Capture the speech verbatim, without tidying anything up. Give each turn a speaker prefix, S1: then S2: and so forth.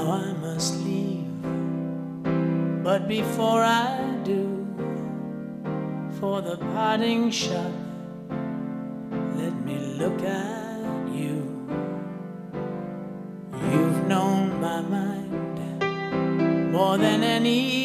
S1: Now I must leave, but before I do, for the parting shot, let me look at you. You've known my mind more than any